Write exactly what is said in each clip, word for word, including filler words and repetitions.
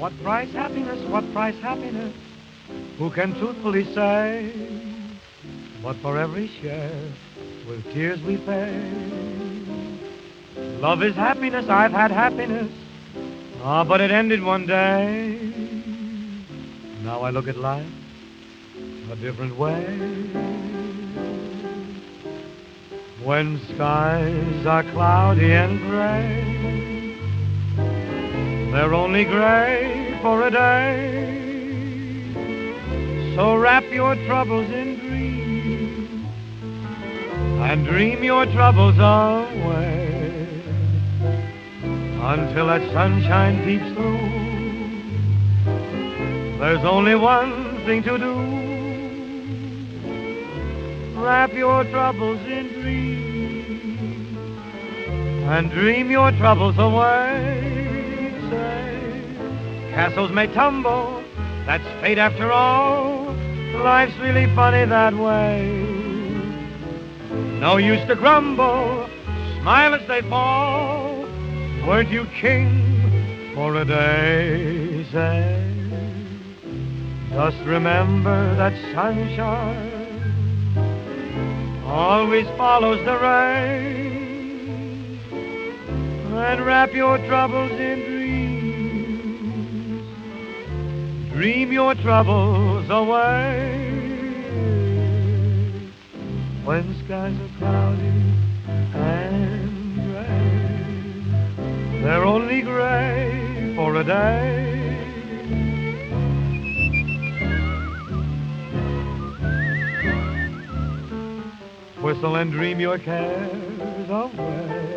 What price happiness, what price happiness? Who can truthfully say? But for every share, with tears we pay. Love is happiness, I've had happiness. Ah, but it ended one day. Now I look at life a different way. When skies are cloudy and gray, they're only gray for a day. So wrap your troubles in dreams and dream your troubles away until that sunshine peeps through. There's only one thing to do. Wrap your troubles in dreams and dream your troubles away. Say, castles may tumble, that's fate after all. Life's really funny that way. No use to grumble, smile as they fall. Weren't you king for a day? Say, just remember that sunshine always follows the rain. And wrap your troubles in dreams, dream your troubles away. When skies are cloudy and gray, they're only gray for a day. Whistle and dream your cares away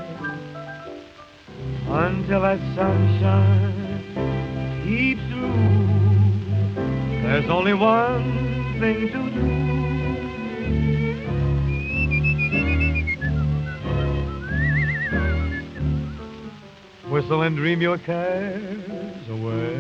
until that sunshine peeps through. There's only one thing to do. Whistle and dream your cares away.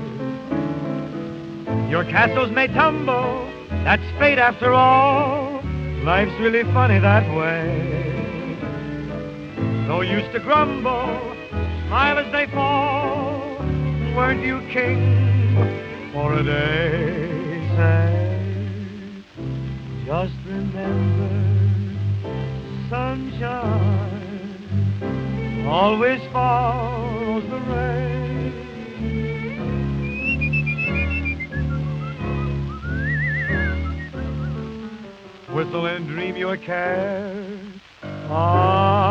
Your castles may tumble, that's fate after all. Life's really funny that way. No use to grumble, smile as they fall. Weren't you king for a day? Say, just remember, sunshine always follows the rain. Whistle and dream your cares away.